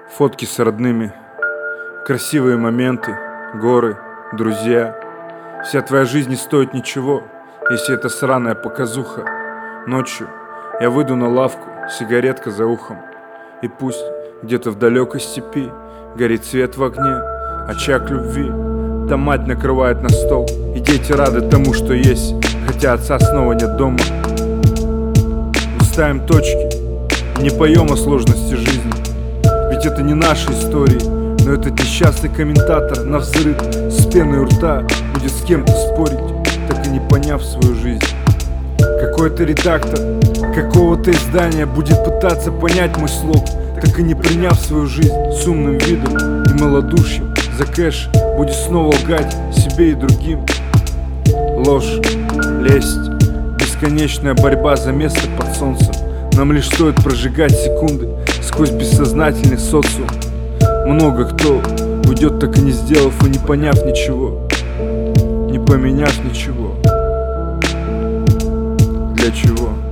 Фотки с родными, красивые моменты, горы, друзья. Вся твоя жизнь не стоит ничего, если это сраная показуха. Ночью я выйду на лавку, сигаретка за ухом, и пусть где-то в далекой степи горит свет в огне, очаг любви. Там мать накрывает на стол, и дети рады тому, что есть, хотя отца снова нет дома. Мы ставим точки и не поем о сложности жизни, ведь это не наши истории. Но этот несчастный комментатор на взрыв с пеной у рта будет с кем-то спорить, так и не поняв свою жизнь. Какой-то редактор какого-то издания будет пытаться понять мой слог, так и не приняв свою жизнь с умным видом и малодушием. За кэш будет снова лгать себе и другим. Ложь, лесть, бесконечная борьба за место под солнцем. Нам лишь стоит прожигать секунды сквозь бессознательный социум. Много кто уйдет, так и не сделав и не поняв ничего, не поменяв ничего. Для чего?